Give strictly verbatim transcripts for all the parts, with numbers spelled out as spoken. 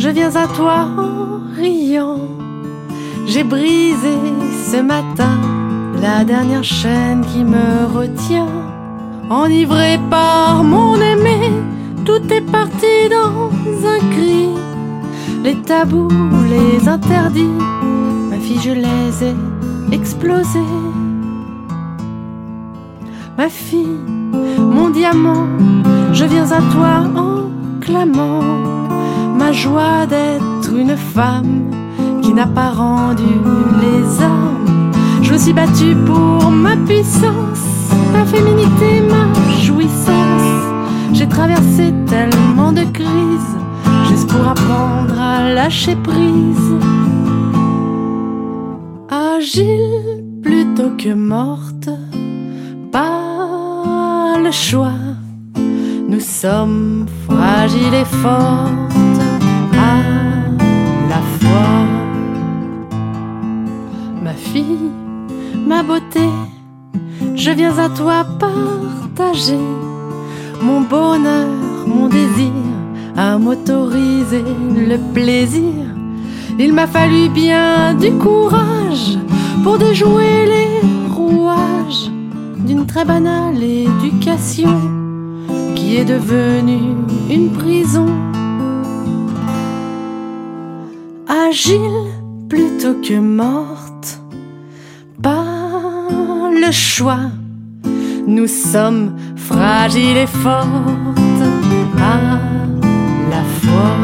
je viens à toi en riant. J'ai brisé ce matin la dernière chaîne qui me retient. Enivré par mon aimé, tout est parti dans un cri. Les tabous, les interdits, ma fille je les ai explosés. Ma fille, mon diamant, je viens à toi en clamant ma joie d'être une femme qui n'a pas rendu les armes. Je me suis battue pour ma puissance, ma féminité, ma jouissance. J'ai traversé tellement de crises, juste pour apprendre à lâcher prise. Agile plutôt que morte, pas le choix. Nous sommes fragiles et fortes à la fois. Ma fille, ma beauté, je viens à toi partager mon bonheur, mon désir, à m'autoriser le plaisir. Il m'a fallu bien du courage pour déjouer les rouages d'une très banale éducation qui est devenue une prison. Agile plutôt que morte, pas le choix. Nous sommes fragiles et fortes à la fois.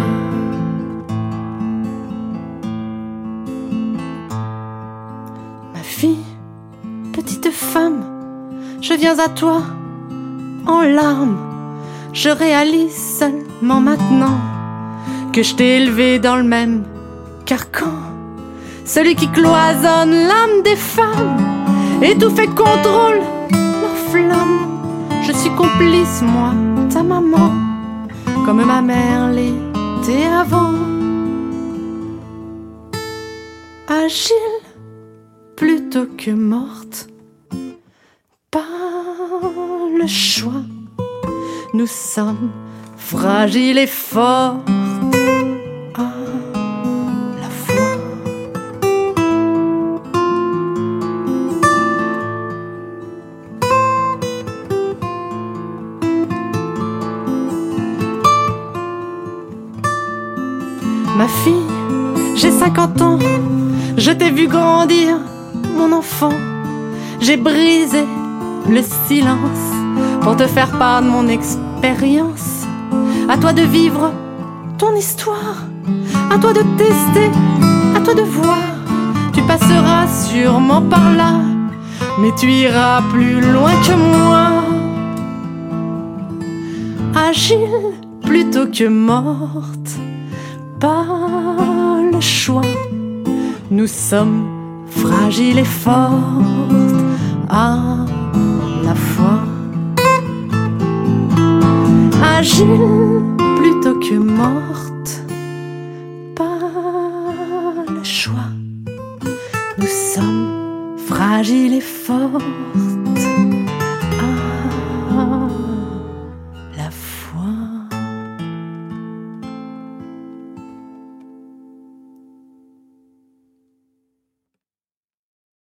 Ma fille, petite femme, je viens à toi en larmes. Je réalise seulement maintenant que je t'ai élevé dans le même carcan, celui qui cloisonne l'âme des femmes et tout fait contrôle leur flamme. Je suis complice, moi, ta maman, comme ma mère l'était avant. Agile plutôt que morte, pas le choix. Nous sommes fragiles et fortes à la fois. Ma fille, j'ai cinquante ans, je t'ai vu grandir, mon enfant. J'ai brisé le silence pour te faire part de mon expérience. À toi de vivre ton histoire, à toi de tester, à toi de voir. Tu passeras sûrement par là, mais tu iras plus loin que moi. Agile plutôt que morte, pas le choix. Nous sommes fragiles et fortes à la fois. Agile plutôt que morte, pas le choix. Nous sommes fragiles et fortes